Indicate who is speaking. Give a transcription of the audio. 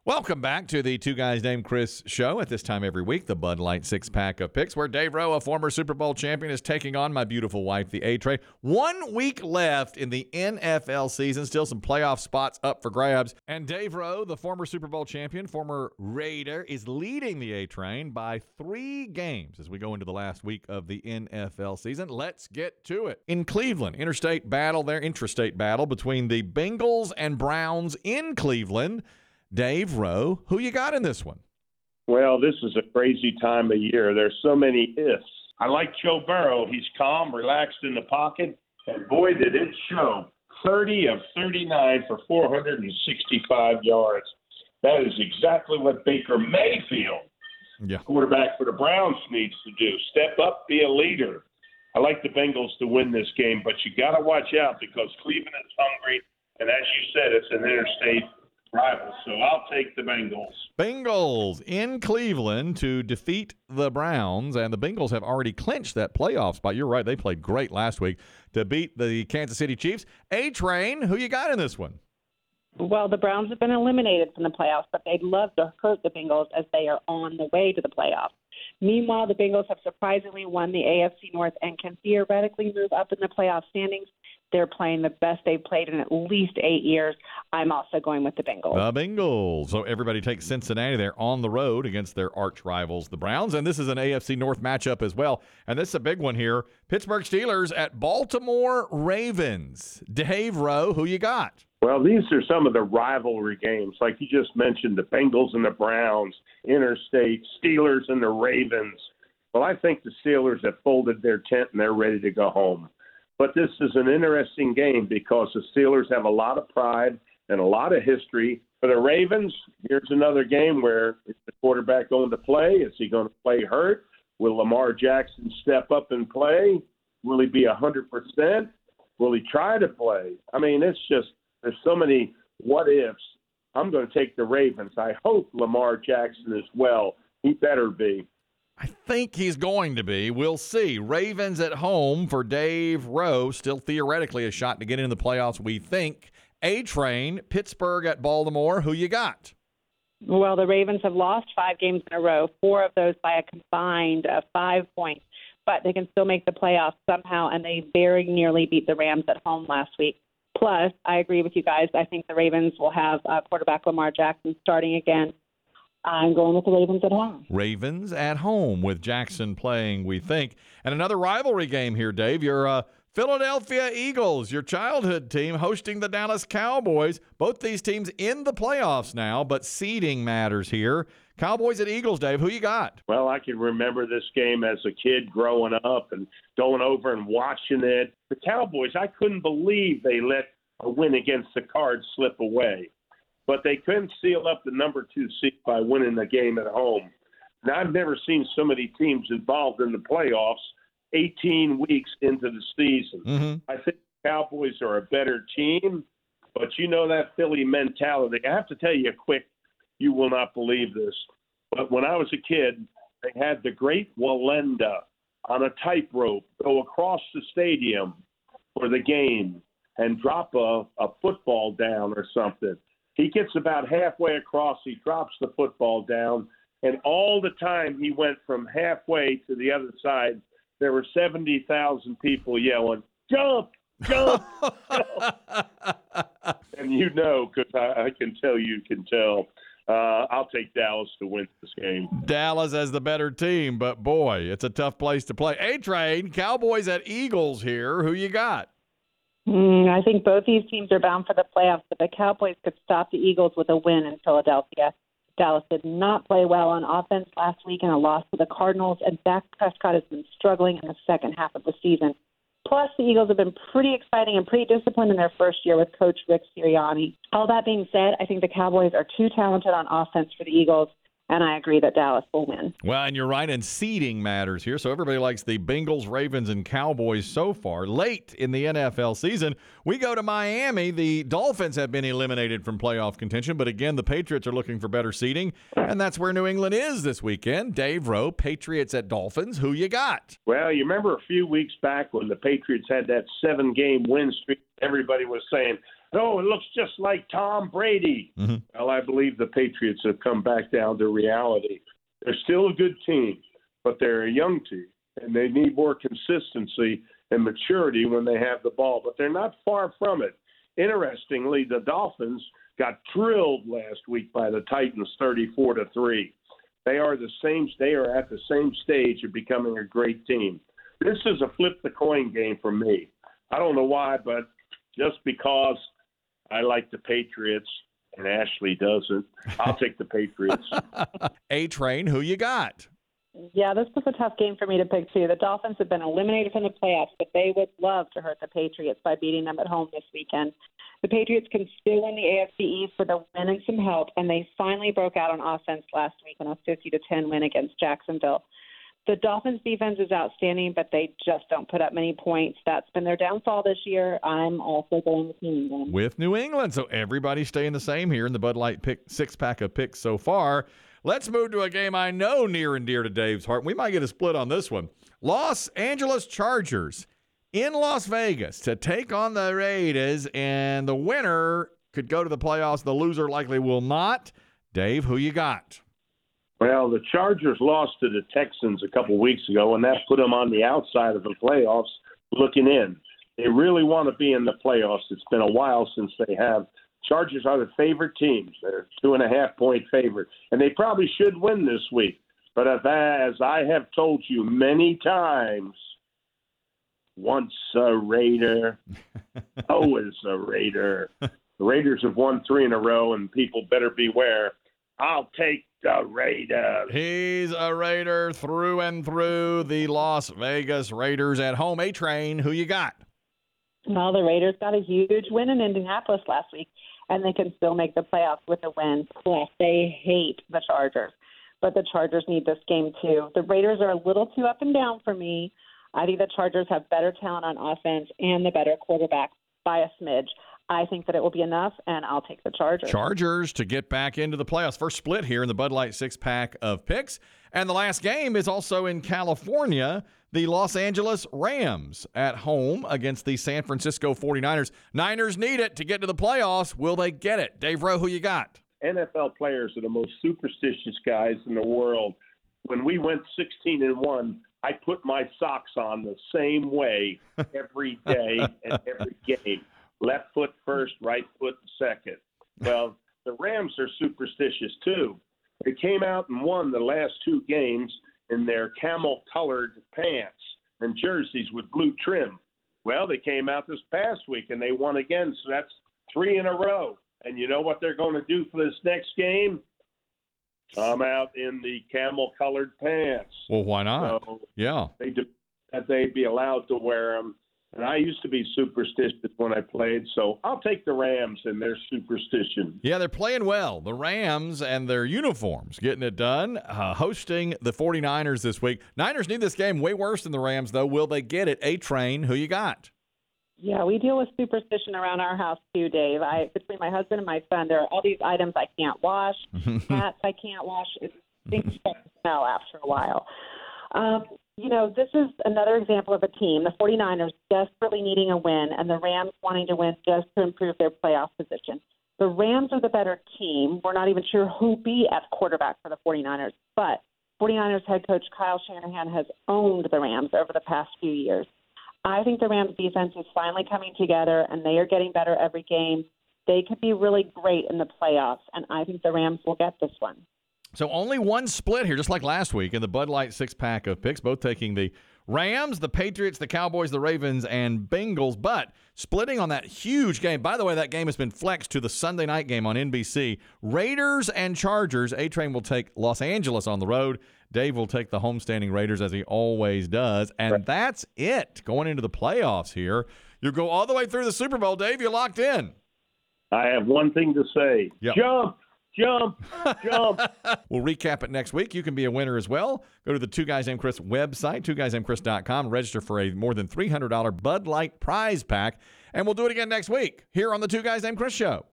Speaker 1: Welcome back to the Two Guys Named Chris show. At this time every week, the Bud Light six-pack of picks, where Dave Rowe, a former Super Bowl champion, is taking on my beautiful wife, the A-Train. 1 week left in the NFL season. Still some playoff spots up for grabs. And Dave Rowe, the former Super Bowl champion, former Raider, is leading the A-Train by 3 games as we go into the last week of the NFL season. Let's get to it. In Cleveland, intrastate battle between the Bengals and Browns in Cleveland. Dave Rowe, who you got in this one?
Speaker 2: Well, this is a crazy time of year. There's so many ifs. I like Joe Burrow. He's calm, relaxed in the pocket, and boy, did it show. 30 of 39 for 465 yards. That is exactly what Baker Mayfield, quarterback for the Browns, needs to do. Step up, be a leader. I like the Bengals to win this game, but you got to watch out because Cleveland is hungry, and as you said, it's an interstate rival, so I'll take the Bengals.
Speaker 1: Bengals in Cleveland to defeat the Browns, and the Bengals have already clinched that playoff spot. You're right, they played great last week to beat the Kansas City Chiefs. A-Train, who you got in this one?
Speaker 3: Well, the Browns have been eliminated from the playoffs, but they'd love to hurt the Bengals as they are on the way to the playoffs. Meanwhile, the Bengals have surprisingly won the AFC North and can theoretically move up in the playoff standings. They're playing the best they've played in at least 8 years. I'm also going with the Bengals.
Speaker 1: The Bengals. So everybody takes Cincinnati. They're on the road against their arch rivals, the Browns. And this is an AFC North matchup as well. And this is a big one here. Pittsburgh Steelers at Baltimore Ravens. Dave Rowe, who you got?
Speaker 2: Well, these are some of the rivalry games. Like you just mentioned, the Bengals and the Browns, interstate, Steelers and the Ravens. Well, I think the Steelers have folded their tent and they're ready to go home. But this is an interesting game because the Steelers have a lot of pride and a lot of history. For the Ravens, here's another game where is the quarterback going to play? Is he going to play hurt? Will Lamar Jackson step up and play? Will he be 100%? Will he try to play? I mean, it's just there's so many what-ifs. I'm going to take the Ravens. I hope Lamar Jackson is well. He better be.
Speaker 1: I think he's going to be. We'll see. Ravens at home for Dave Rowe. Still theoretically a shot to get into the playoffs, we think. A-Train, Pittsburgh at Baltimore. Who you got?
Speaker 3: Well, the Ravens have lost 5 games in a row, 4 of those by a combined 5 points. But they can still make the playoffs somehow, and they very nearly beat the Rams at home last week. Plus, I agree with you guys. I think the Ravens will have quarterback Lamar Jackson starting again. I'm going with the Ravens at home.
Speaker 1: Ravens at home with Jackson playing, we think. And another rivalry game here, Dave. Your Philadelphia Eagles, your childhood team, hosting the Dallas Cowboys. Both these teams in the playoffs now, but seeding matters here. Cowboys at Eagles, Dave. Who you got?
Speaker 2: Well, I can remember this game as a kid growing up and going over and watching it. The Cowboys, I couldn't believe they let a win against the Cards slip away. But they couldn't seal up the number 2 seed by winning the game at home. Now, I've never seen so many teams involved in the playoffs 18 weeks into the season.
Speaker 1: Mm-hmm.
Speaker 2: I think the Cowboys are a better team, but you know that Philly mentality. I have to tell you quick, you will not believe this, but when I was a kid, they had the great Wallenda on a tightrope go across the stadium for the game and drop a football down or something. He gets about halfway across. He drops the football down. And all the time he went from halfway to the other side, there were 70,000 people yelling, "Jump, jump, jump." And you know, because I can tell you can tell. I'll take Dallas to win this game.
Speaker 1: Dallas as the better team, but boy, it's a tough place to play. A-Train, Cowboys at Eagles here. Who you got?
Speaker 3: I think both these teams are bound for the playoffs, but the Cowboys could stop the Eagles with a win in Philadelphia. Dallas did not play well on offense last week in a loss to the Cardinals, and Dak Prescott has been struggling in the second half of the season. Plus, the Eagles have been pretty exciting and pretty disciplined in their first year with Coach Rick Sirianni. All that being said, I think the Cowboys are too talented on offense for the Eagles, and I agree that Dallas will win.
Speaker 1: Well, and you're right, and seeding matters here. So everybody likes the Bengals, Ravens, and Cowboys so far. Late in the NFL season, we go to Miami. The Dolphins have been eliminated from playoff contention, but again, the Patriots are looking for better seeding, and that's where New England is this weekend. Dave Rowe, Patriots at Dolphins. Who you got?
Speaker 2: Well, you remember a few weeks back when the Patriots had that 7-game win streak, everybody was saying, Oh, it looks just like Tom Brady.
Speaker 1: Mm-hmm.
Speaker 2: Well, I believe the Patriots have come back down to reality. They're still a good team, but they're a young team, and they need more consistency and maturity when they have the ball. But they're not far from it. Interestingly, the Dolphins got drilled last week by the Titans 34-3. They are at the same stage of becoming a great team. This is a flip the coin game for me. I don't know why, but just because I like the Patriots and Ashley doesn't, I'll take the Patriots.
Speaker 1: A-Train, who you got?
Speaker 3: Yeah, this was a tough game for me to pick, too. The Dolphins have been eliminated from the playoffs, but they would love to hurt the Patriots by beating them at home this weekend. The Patriots can still win the AFC East with a win and some help, and they finally broke out on offense last week in a 50-10 win against Jacksonville. The Dolphins' defense is outstanding, but they just don't put up many points. That's been their downfall this year. I'm also going with New England.
Speaker 1: With New England. So everybody's staying the same here in the Bud Light six-pack of picks so far. Let's move to a game I know near and dear to Dave's heart. We might get a split on this one. Los Angeles Chargers in Las Vegas to take on the Raiders, and the winner could go to the playoffs. The loser likely will not. Dave, who you got?
Speaker 2: Well, the Chargers lost to the Texans a couple weeks ago, and that put them on the outside of the playoffs looking in. They really want to be in the playoffs. It's been a while since they have. Chargers are the favorite teams. They're 2.5-point favorite, and they probably should win this week. But as I have told you many times, once a Raider, always a Raider. The Raiders have won 3 in a row, and people better beware. I'll take the Raiders.
Speaker 1: He's a Raider through and through. The Las Vegas Raiders at home. A-Train, who you got?
Speaker 3: Well, the Raiders got a huge win in Indianapolis last week, and they can still make the playoffs with a win. Plus, they hate the Chargers, but the Chargers need this game too. The Raiders are a little too up and down for me. I think the Chargers have better talent on offense and the better quarterback by a smidge. I think that it will be enough, and I'll take the Chargers.
Speaker 1: Chargers to get back into the playoffs. First split here in the Bud Light six-pack of picks. And the last game is also in California. The Los Angeles Rams at home against the San Francisco 49ers. Niners need it to get to the playoffs. Will they get it? Dave Rowe, who you got?
Speaker 2: NFL players are the most superstitious guys in the world. When we went 16-1, I put my socks on the same way every day and every game. Left foot first, right foot second. Well, the Rams are superstitious too. They came out and won the last 2 games in their camel-colored pants and jerseys with blue trim. Well, they came out this past week and they won again, so that's 3 in a row. And you know what they're going to do for this next game? Come out in the camel-colored pants.
Speaker 1: Well, why not?
Speaker 2: So
Speaker 1: yeah.
Speaker 2: they'd be allowed to wear them. And I used to be superstitious when I played, so I'll take the Rams and their superstition.
Speaker 1: Yeah, they're playing well. The Rams and their uniforms getting it done, hosting the 49ers this week. Niners need this game way worse than the Rams, though. Will they get it? A-Train, who you got?
Speaker 3: Yeah, we deal with superstition around our house too, Dave. Between my husband and my son, there are all these items I can't wash, hats I can't wash. Things start to smell after a while. This is another example of a team, the 49ers, desperately needing a win, and the Rams wanting to win just to improve their playoff position. The Rams are the better team. We're not even sure who'll be at quarterback for the 49ers, but 49ers head coach Kyle Shanahan has owned the Rams over the past few years. I think the Rams defense is finally coming together, and they are getting better every game. They could be really great in the playoffs, and I think the Rams will get this one.
Speaker 1: So only one split here, just like last week in the Bud Light six-pack of picks, both taking the Rams, the Patriots, the Cowboys, the Ravens, and Bengals, but splitting on that huge game. By the way, that game has been flexed to the Sunday night game on NBC. Raiders and Chargers. A-Train will take Los Angeles on the road. Dave will take the homestanding Raiders, as he always does. And that's it going into the playoffs here. You'll go all the way through the Super Bowl. Dave, you're locked in.
Speaker 2: I have one thing to say.
Speaker 1: Yep.
Speaker 2: Jump! Jump!
Speaker 1: We'll recap it next week. You can be a winner as well. Go to the Two Guys Named Chris website, twoguysnamedchris.com. Register for a more than $300 Bud Light prize pack. And we'll do it again next week here on the Two Guys Named Chris Show.